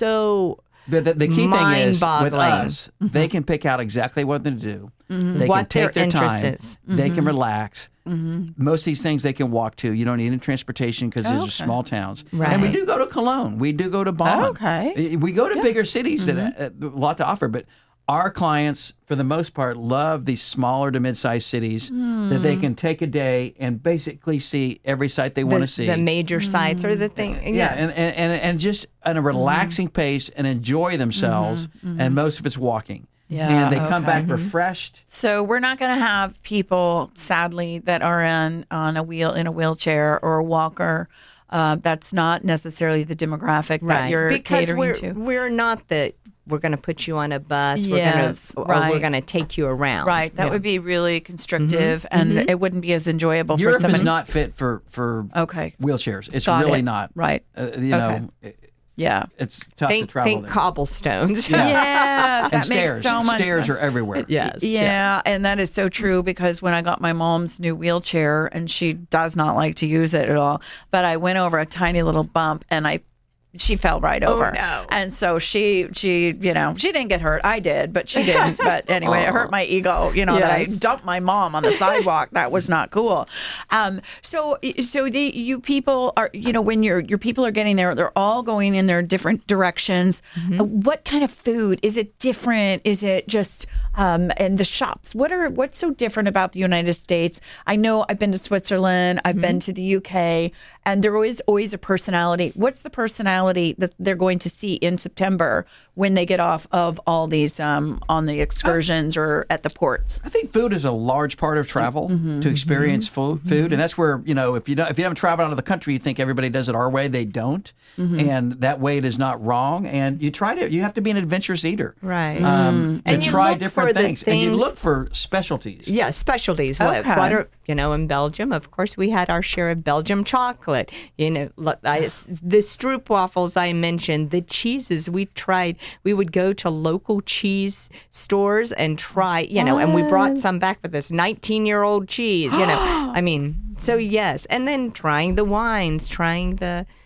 so But the, the key thing is with mind-boggling. us, they can pick out exactly what to do. They What can take their their interest time. is. They can relax. Most of these things they can walk to. You don't need any transportation because these are small towns. And we Right. do go to Cologne. We do go to Bonn. Okay. We go to bigger cities that have a lot to offer, but our clients, for the most part, love these smaller to mid-sized cities that they can take a day and basically see every site they want the, to see. the major sites or the thing. Yeah, yes. and, and, and, and just at a relaxing pace and enjoy themselves, and most of it's walking. Yeah, and they come okay. back refreshed. So we're not going to have people, sadly, that are in on a wheel in a wheelchair or a walker. Uh, that's not necessarily the demographic that right. you're because catering we're to. we're not the we're going to put you on a bus. Yes, we're going to or we're right. going to take you around. Right, that Yeah. would be really constrictive, and it wouldn't be as enjoyable for Europe somebody. is not fit for for Okay. wheelchairs. It's Got really it. not. Right. Uh, you know, it, Yeah. it's tough Think, to travel think there. cobblestones. Yeah. Yes, that and makes stairs. so much Stairs sense. are everywhere. Yes. Yeah, and that is so true because when I got my mom's new wheelchair, and she does not like to use it at all, but I went over a tiny little bump and I she fell right over. no. And so she she you know, she didn't get hurt. I did, but she didn't. But anyway, it hurt my ego, you know, that I Yes. dumped my mom on the sidewalk. That was not cool. Um so so the you people are, you know, when your your people are getting there, they're all going in their different directions. Uh, what kind of food? Is it different? Is it just um and the shops? What are what's so different about the United States? I know I've been to Switzerland, I've been to the U K, and there is always a personality. What's the personality that they're going to see in September when they get off of all these um, on the excursions or at the ports? I think food is a large part of travel to experience full food, and that's where you know if you don't, if you haven't traveled out of the country, you think everybody does it our way. They don't, and that way it is not wrong. And you try to you have to be an adventurous eater, Right. Um, to And you try look different for the things. and you things- look for specialties. Yeah, specialties. What, Okay. what are, you know, in Belgium, of course, we had our share of Belgium chocolate. You know, look, I, the stroopwafels I mentioned, the cheeses we tried. We would go to local cheese stores and try, you know, and we brought some back with us, nineteen-year-old cheese, you know. I mean, so yes. And then trying the wines, trying the...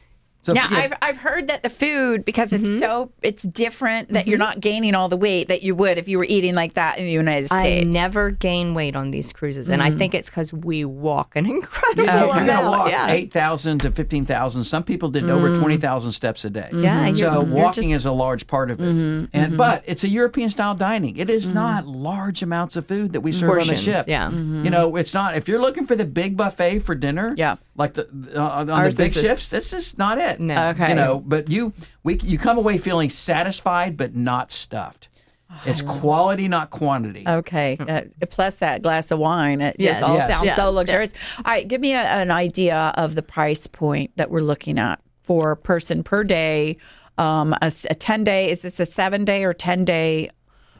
So Now, yeah, I've, I've heard that the food, because it's so, it's different, that you're not gaining all the weight that you would if you were eating like that in the United I States. never gain weight on these cruises, and I think it's because we walk an incredible you gotta amount. walk yeah. eight thousand to fifteen thousand. Some people did over twenty thousand steps a day. Yeah, you're- So you're walking just- is a large part of it. And but it's a European style dining. It is not large amounts of food that we serve on the Portions, ship. yeah. You know, it's not. If you're looking for the big buffet for dinner, Yeah. like the uh, on Ours the big is just- ships, that's just not it. No. Okay. You know, but you we you come away feeling satisfied but not stuffed. It's quality, not quantity. Okay. Uh, plus that glass of wine. It Yes. just all Yes. sounds Yeah. so luxurious. All right. Give me a, an idea of the price point that we're looking at for a person per day. Um, a, a ten day, is this a seven day or ten day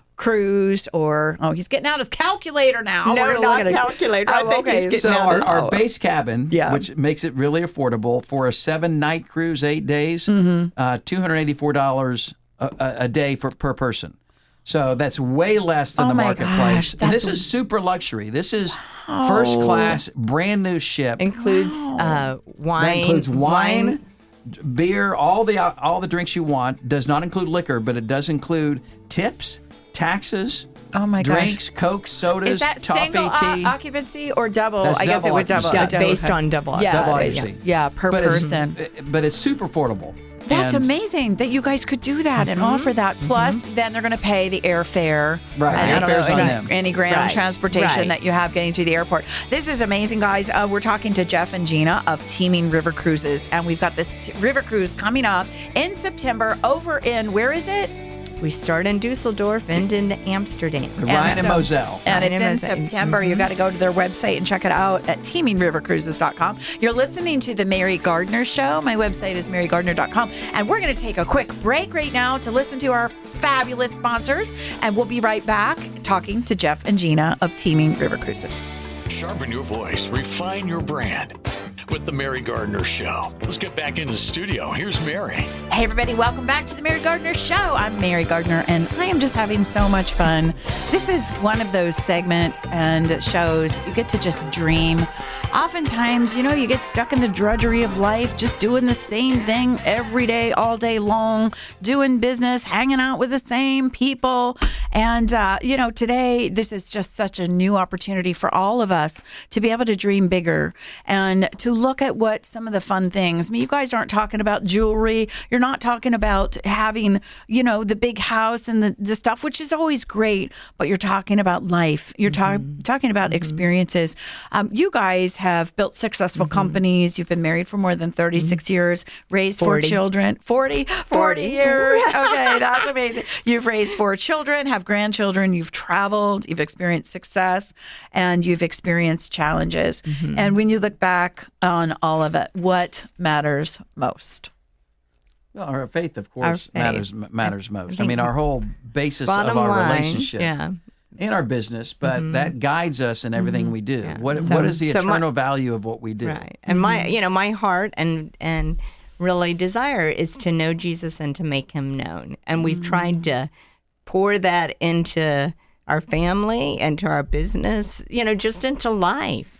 cruise? Or, oh, he's getting out his calculator now. No, We're gonna not look at it. calculator. I Oh, think okay. he's getting So out our, of- our Oh. base cabin, Yeah. which makes it really affordable for a seven night cruise, eight days, Mm-hmm. uh, two hundred eighty four dollars a, a a day for per person. So that's way less than Oh the my marketplace. gosh, and this that's- is super luxury. This is first class, brand new ship. includes uh, wine. That includes wine, d- beer, all the all the drinks you want. Does not include liquor, but it does include tips, taxes. Oh my gosh. Drinks, Coke, sodas, Is that toffee, single uh, tea. occupancy or double? That's I guess double it would double. occupancy. uh, Yeah, double- based okay. on double. Yeah, Double yeah, occupancy. yeah, per But it's- person. but it's super affordable. That's And- amazing that you guys could do that and offer that. Plus, then they're going to pay the airfare. Right, And I don't airfare's know, on any- them. any ground Right, transportation right. that you have getting to the airport. This is amazing, guys. Uh, we're talking to Jeff and Gina of Teaming River Cruises, and we've got this t- river cruise coming up in September over in, where is it? We start in Dusseldorf, end in Amsterdam. The Ryan and so- Moselle. And Ryan it's and in Moselle. September. You got to go to their website and check it out at teaming river cruises dot com. You're listening to The Mary Gardner Show. My website is mary gardner dot com. And we're going to take a quick break right now to listen to our fabulous sponsors. And we'll be right back talking to Jeff and Gina of Teaming River Cruises. Sharpen your voice, refine your brand with The Mary Gardner Show. Let's get back into the studio. Here's Mary. Hey, everybody, welcome back to the Mary Gardner Show. I'm Mary Gardner, and I am just having so much fun. This is one of those segments and shows you get to just dream. Oftentimes, you know, you get stuck in the drudgery of life, just doing the same thing every day, all day long, doing business, hanging out with the same people. And, uh, you know, today, this is just such a new opportunity for all of us to be able to dream bigger and to look at what some of the fun things. I mean, you guys aren't talking about jewelry. You're not talking about having, you know, the big house and the, the stuff, which is always great, but you're talking about life. You're ta- talking about experiences. Um, you guys have built successful companies. You've been married for more than thirty-six years, raised four forty. children. forty, forty forty. years. Okay, that's amazing. You've raised four children, have grandchildren. You've traveled. You've experienced success, and you've experienced challenges. And when you look back on all of it, what matters most? Well, our faith, of Our course, faith. matters matters most. I think mean, our whole basis Bottom of our line, relationship yeah. and our business, but that guides us in everything we do. Yeah. What So- what is the so my- eternal value of what we do? Right. And my, you know, my heart and and really desire is to know Jesus and to make him known. And we've tried to pour that into our family and to our business, you know, just into life.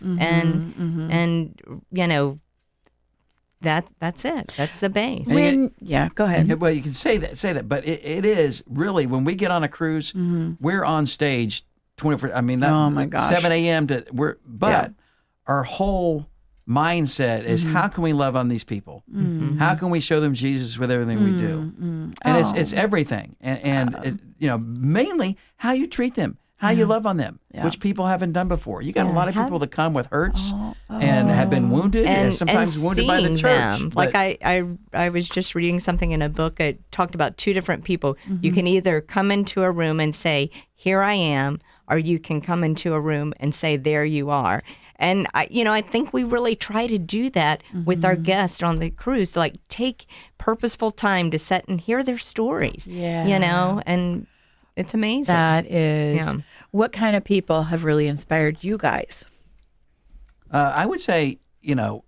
and and you know, that that's it. That's the base. And When, you yeah, go ahead. Yeah, well, you can say that, say that, but it, it is really when we get on a cruise, we're on stage twenty-four. I mean, that, Oh, my gosh. seven a.m. to we're, but Yeah. our whole mindset is how can we love on these people? How can we show them Jesus with everything we do? And it's it's everything, and and it, you know, mainly how you treat them. How you love on them, Yeah. which people haven't done before. You got a Yeah, lot of have- people that come with hurts and have been wounded and, sometimes wounded by the seeing church. them. But- Like I, I, I was just reading something in a book. It talked about two different people. You can either come into a room and say, "Here I am," or you can come into a room and say, "There you are." And I, you know, I think we really try to do that with our guests on the cruise. Like take purposeful time to sit and hear their stories. Yeah. You know, and it's amazing. That is, Yeah. what kind of people have really inspired you guys? Uh, I would say, you know,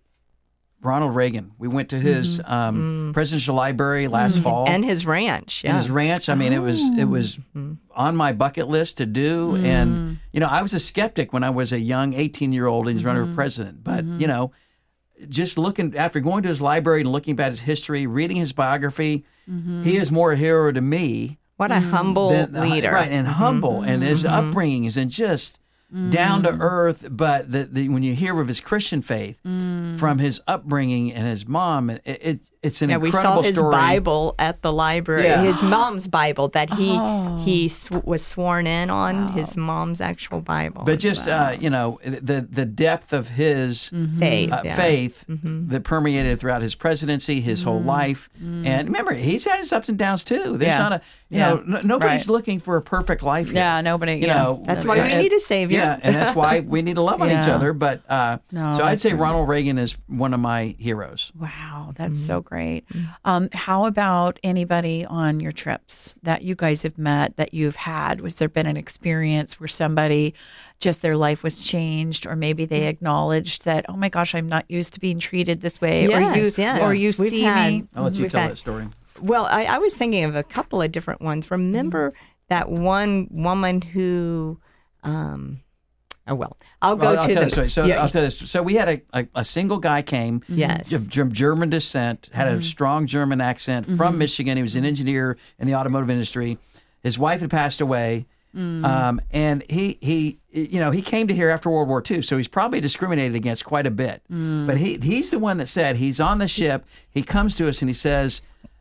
Ronald Reagan. We went to his um, presidential library last fall and his ranch. and Yeah. his ranch. I mean, it was it was on my bucket list to do. And you know, I was a skeptic when I was a young eighteen year old and he's running for president. But you know, just looking after going to his library and looking at his history, reading his biography, mm-hmm. he is more a hero to me. What a humble than, leader. Right, and mm-hmm. humble. And his mm-hmm. upbringing is in just mm-hmm. down to earth. But the, the, when you hear of his Christian faith mm. from his upbringing and his mom, it, it it's an yeah, incredible we saw his story. Bible at the library. Yeah. His mom's Bible that he Oh. he sw- was sworn in on. Wow. His mom's actual Bible. But just Wow. uh, you know, the the depth of his mm-hmm. faith, uh, yeah. faith mm-hmm. that permeated throughout his presidency, his mm-hmm. whole life. Mm-hmm. And remember, he's had his ups and downs too. There's Yeah. not a you Yeah. know, n- nobody's Right. looking for a perfect life here. Yeah, nobody. You yeah. know, That's and- why we and- need a savior. Yeah, and that's why we need to love on each Yeah. other. But uh, No, so I'd that's say right. Ronald Reagan is one of my heroes. Wow, that's so great. Um, how about anybody on your trips that you guys have met that you've had? Was there been an experience where somebody just their life was changed, or maybe they acknowledged that, oh my gosh, I'm not used to being treated this way, or you, Yes, yes. or you We've see had- me? I'll let you We've tell had- that story. Well, I, I was thinking of a couple of different ones. Remember that one woman who, um, oh well, I'll go Well, I'll to tell the. this story. So yeah, I'll tell this. So we had a, a, a single guy came, Yes. of Germ- German descent, had a strong German accent from Michigan. He was an engineer in the automotive industry. His wife had passed away, um, and he he you know he came to here after World War Two, so he's probably discriminated against quite a bit. But he he's the one that said he's on the ship. He comes to us and he says,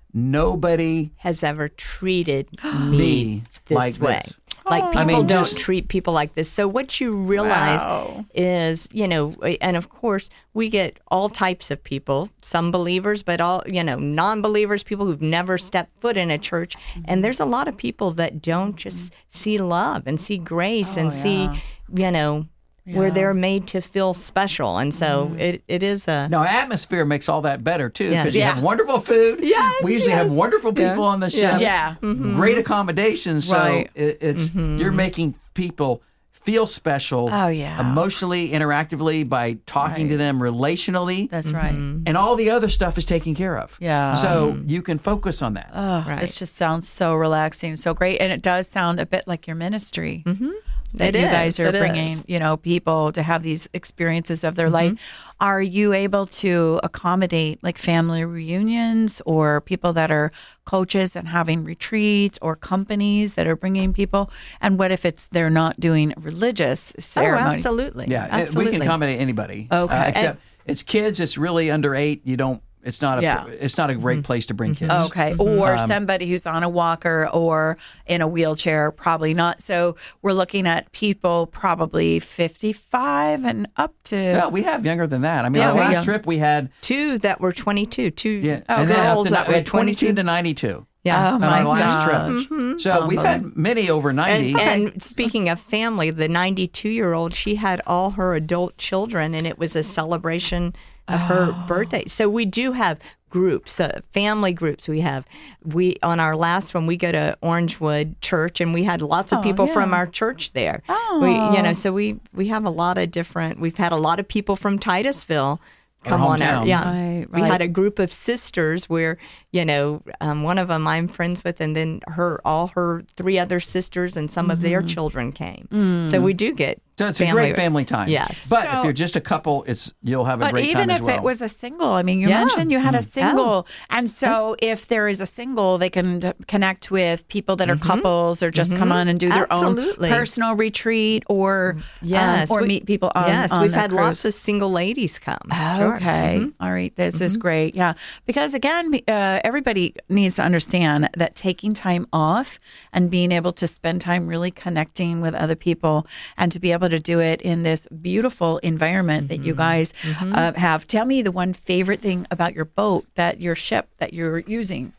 "Nobody has ever treated me me this like way. this." Like people I mean, don't just- treat people like this. So what you realize Wow. is, you know, and of course we get all types of people, some believers, but all, you know, non-believers, people who've never stepped foot in a church. And there's a lot of people that don't just see love and see grace Oh, and yeah. see, you know, where Yeah. they're made to feel special. And so it, it is a... Now, atmosphere makes all that better too, Yes. because you Yeah. have wonderful food. Yes, we usually have yes. wonderful people Yeah. on the ship. Yeah. Great accommodations. So Right. it, it's you're making people feel special. Oh, yeah. Emotionally, interactively, by talking to Right. them relationally. That's right. And all the other stuff is taken care of. Yeah. So you can focus on that. Oh, Right. this just sounds so relaxing, so great, and it does sound a bit like your ministry. Mm-hmm. That It you is, guys are it bringing, is. you know, people to have these experiences of their life. Are you able to accommodate like family reunions or people that are coaches and having retreats, or companies that are bringing people? And what if it's they're not doing a religious Oh, ceremony? absolutely. Yeah, it- absolutely. we can accommodate anybody. Okay. Uh, except it's kids. It's really under eight. You don't. It's not a. Yeah. It's not a great place to bring kids. Okay. Or somebody who's on a walker or in a wheelchair, probably not. So we're looking at people probably fifty-five and up to. Well, we have younger than that. I mean, Yeah, our we- last yeah. trip we had. Two that were twenty-two. Two Yeah, Oh, and then up girls to, that we were had twenty-two twenty-two. to ninety-two. Yeah. Oh on my our last gosh. trip. So we've had many over ninety. And, and speaking of family, the ninety-two-year-old, she had all her adult children, and it was a celebration of her birthday. So we do have groups, uh, family groups. We have we on our last one, we go to Orangewood Church, and we had lots of Oh, people yeah. from our church there. Oh. We, you know, so we we have a lot of different. We've had a lot of people from Titusville come Our on our hometown. yeah. Right, We right. had a group of sisters where, you know, um, one of them I'm friends with, and then her, all her three other sisters and some of their children came. So we do get So it's a great family time. Yes. But So- if you're just a couple, it's you'll have a But great even time as if well. it was a single, I mean, you Yeah. mentioned you had a Mm. single. And so if there is a single, they can d- connect with people that are couples or just come on and do their Absolutely. own personal retreat or, Yes, um, or we- meet people on Yes, on we've the had cruise. lots of single ladies come. Sure. Okay. All right. This is great. Yeah. Because again, uh, everybody needs to understand that taking time off and being able to spend time really connecting with other people and to be able to do it in this beautiful environment that you guys uh, have. Tell me the one favorite thing about your boat, that your ship that you're using.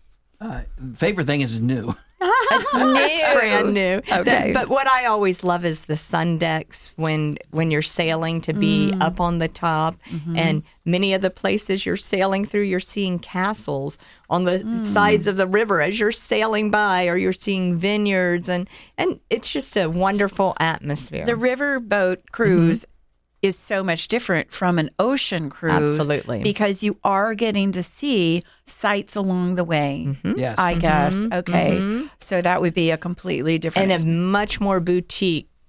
Favorite thing is new. It's new. It's brand new. Okay. That- but what I always love is the sun decks when when you're sailing, to be Mm. up on the top. Mm-hmm. And many of the places you're sailing through, you're seeing castles on the Mm. sides of the river as you're sailing by, or you're seeing vineyards, and and it's just a wonderful atmosphere. The riverboat cruise is so much different from an ocean cruise. Absolutely. Because you are getting to see sights along the way, Yes. I guess. Okay. So that would be a completely different and a much more boutique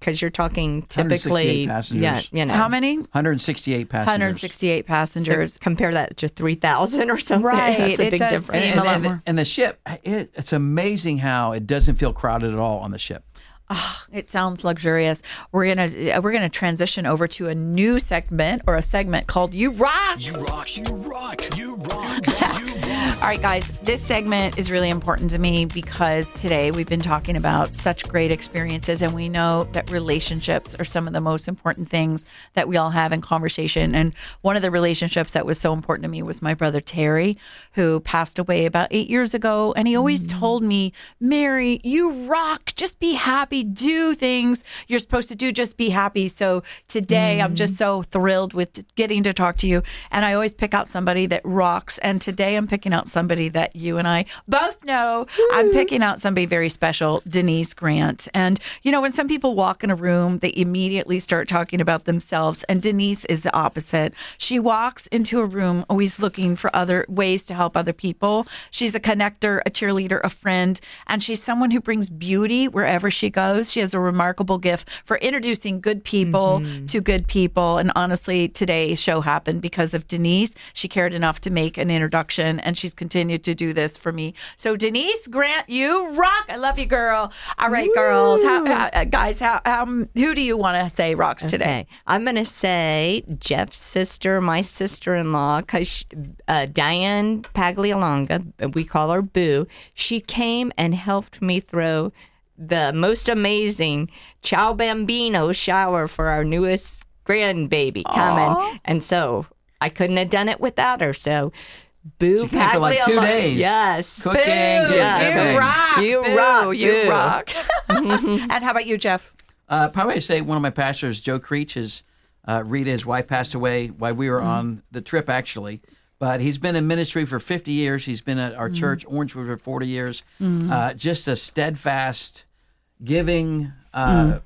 because you're talking one hundred sixty-eight typically, passengers. yeah, you know, How many? one hundred sixty-eight passengers. one hundred sixty-eight passengers. So compare that to three thousand or something. Right, That's a it big does difference. seem And, a lot and, more. and the ship, it, it's amazing how it doesn't feel crowded at all on the ship. Oh, it sounds luxurious. We're gonna we're gonna transition over to a new segment or a segment called "You Rock." You rock, you rock, you rock, you rock. All right, guys, this segment is really important to me because today we've been talking about such great experiences, and we know that relationships are some of the most important things that we all have in conversation. And one of the relationships that was so important to me was my brother Terry, who passed away about eight years ago. And he always mm-hmm. told me, Mary, you rock. Just be happy. Do things you're supposed to do. Just be happy. So today mm-hmm. I'm just so thrilled with getting to talk to you. And I always pick out somebody that rocks. And today I'm picking out somebody that you and I both know. Woo. I'm picking out somebody very special, Denise Grant. And, you know, when some people walk in a room, they immediately start talking about themselves. And Denise is the opposite. She walks into a room always looking for other ways to help other people. She's a connector, a cheerleader, a friend, and she's someone who brings beauty wherever she goes. She has a remarkable gift for introducing good people mm-hmm. to good people. And honestly, today's show happened because of Denise. She cared enough to make an introduction, and she's continued to do this for me. So Denise Grant, you rock. I love you, girl. All right, Woo. girls, how, how, guys, how, um, who do you want to say rocks okay. today? I'm going to say Jeff's sister, my sister-in-law, because uh, Diane Paglialonga, we call her Boo, she came and helped me throw the most amazing Ciao Bambino shower for our newest grandbaby Aww. coming. And so I couldn't have done it without her. So Boo She came for like two days. Yes. Cooking, Boo, yeah, you everything. rock. You Boo, rock, You Boo. rock. And how about you, Jeff? Uh, probably I'd say one of my pastors, Joe Creech, his uh, Rita, his wife, passed away while we were mm. on the trip, actually. But he's been in ministry for fifty years. He's been at our mm. church, Orangewood, for forty years. Mm. Uh, just a steadfast, giving uh, mm.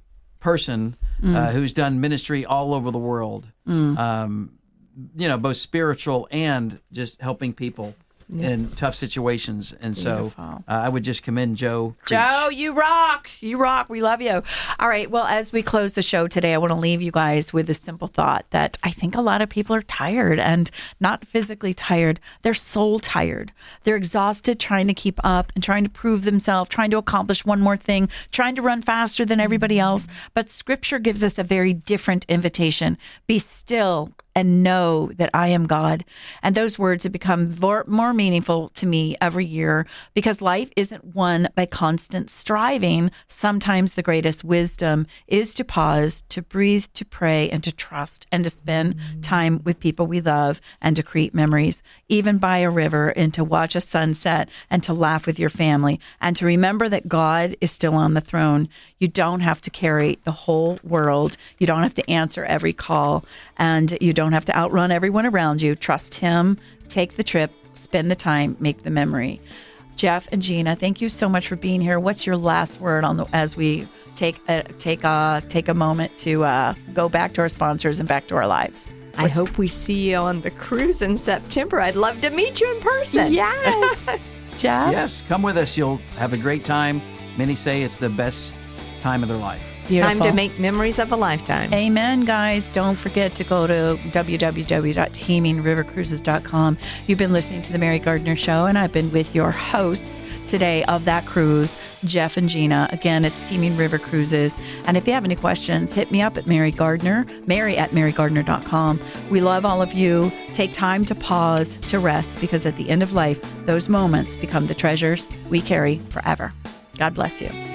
person mm. Uh, who's done ministry all over the world. Mm. Um, you know, both spiritual and just helping people yes. in tough situations. And Beautiful. so uh, I would just commend Joe Creech. Joe, you rock. You rock. We love you. All right. Well, as we close the show today, I want to leave you guys with a simple thought that I think a lot of people are tired, and not physically tired. They're soul tired. They're exhausted trying to keep up and trying to prove themselves, trying to accomplish one more thing, trying to run faster than everybody else. But Scripture gives us a very different invitation. Be still and know that I am God. And those words have become more, more meaningful to me every year, because life isn't won by constant striving. Sometimes the greatest wisdom is to pause, to breathe, to pray, and to trust, and to spend time with people we love, and to create memories, even by a river, and to watch a sunset, and to laugh with your family, and to remember that God is still on the throne. You don't have to carry the whole world. You don't have to answer every call, and you don't have to outrun everyone around you. Trust Him. Take the trip. Spend the time. Make the memory. Jeff and Gina, thank you so much for being here. What's your last word on the as we take a, take a take a moment to uh, go back to our sponsors and back to our lives? I hope we see you on the cruise in September. I'd love to meet you in person. Yes. Jeff? Yes, come with us. You'll have a great time. Many say it's the best time of their life. Beautiful. Time to make memories of a lifetime. Amen, guys. Don't forget to go to w w w dot teaming river cruises dot com. You've been listening to The Mary Gardner Show, and I've been with your hosts today of that cruise, Jeff and Gina. Again, it's Teaming River Cruises. And if you have any questions, hit me up at Mary Gardner, Mary at mary gardner dot com. We love all of you. Take time to pause, to rest, because at the end of life, those moments become the treasures we carry forever. God bless you.